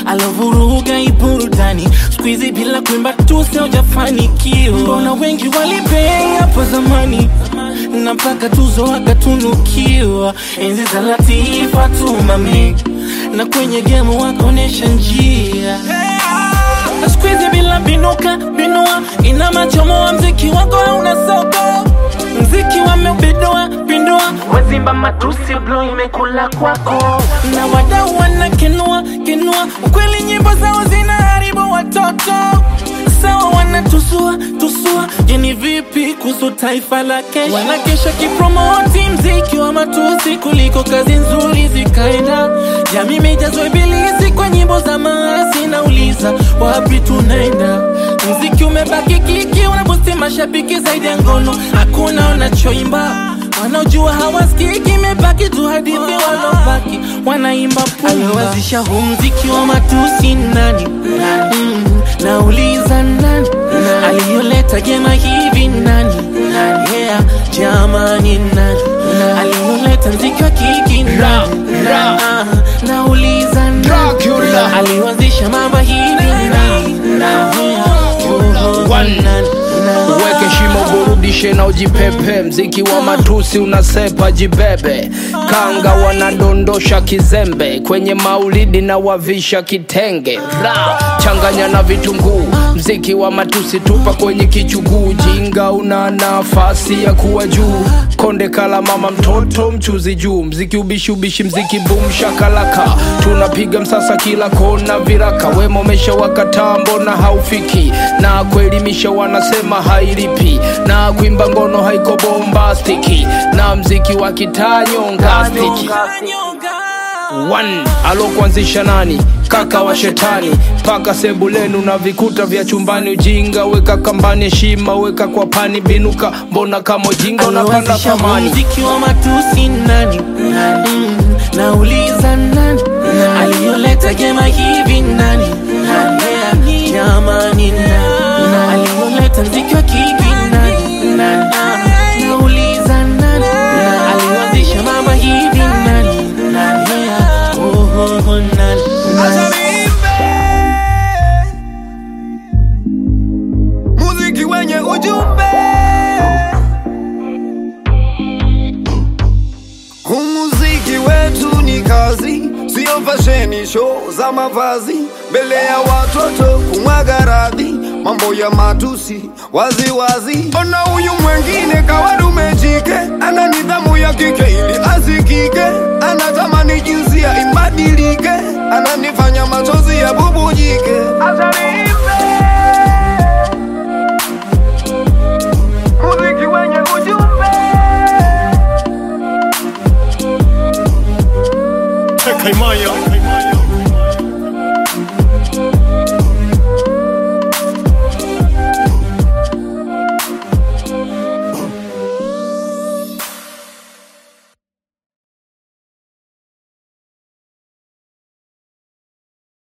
alovuruga iburudani. Squeezy bila kuimba tu sio hujafanikiwa. Mbona wengi walipei hapo zamani, na mpaka tuzo wakatunukiwa. Enzi za Latifa tu mami, na kwenye game wakonesha njia. Squeezy bila binuka, binua, ina machomo wa mziki wako hauna soko. Mziki wameubidua, pindua, wazimba matusi blow imekula kwako. Na wadau wanakenua, kenua, ukweli nyimbo zao zinaharibu watoto. Sawa wanatusua, tusua, jeni vipi kuhusu taifa la kesho? Wanakesha kipromoti mziki wa matusi kuliko kazi nzuri zikaenda. Jamii imejazwa ibilisi kwa nyimbo za maasi, nauliza wapi tunaenda? Mziki umebaki kiki, unabusti mashabiki zaidi ya ngono. Hakuna wanachoimba, wanaojua hawasikiki, imebaki tu hadithi walobaki wanaimba pumba. Aliwazisha huu mziki wa matusi nani? Nauliza nani? Aliyoleta gema hivi nani? Yeah, jamani nani? Aliyoleta mziki wa kiki nani? Nauliza nani? Aliwazisha mambo hivi nani? Uweke shimo burudishe na ujipepe. Mziki wa matusi unasepa jibebe. Kanga wanadondosha kizembe, kwenye maulidi na wavisha kitenge. Changanya na vitunguu, mziki wa matusi tupa kwenye kichuguu. Jinga una nafasi ya kuwa juu, konde kala mama mtoto mchuzi juu. Mziki ubishi ubishi, mziki boom shakalaka. Tunapiga msasa kila kona viraka. Wema umesha wakatambo na haufiki, na kuelimisha wanasema hailipi, na kuimba ngono haiko bombastiki, na mziki wa kitanyonga stiki. One, alokuanzisha nani? Kaka wa shetani, paka sebulenu na vikuta vya chumbani. Ujinga weka kambani, heshima weka kwa pani. Binuka mbona kama ujinga unapanda thamani. Mziki wa matusi nani? Nauliza nani? Aliyoleta gema hivi nani? Yeah, jamani nani? Aliyoleta mziki wa kiki nani? Nauliza nani? Aliwazisha mama hivi nani? Yeah, nani? Muziki wenye ujumbe. Muziki wetu ni kazi, sio fasheni show za mavazi. Mbele ya watoto kumwaga radhi, mambo ya matusi wazi wazi. Ona huyu mwengine kawadume jike, ana nidhamu ya kike ili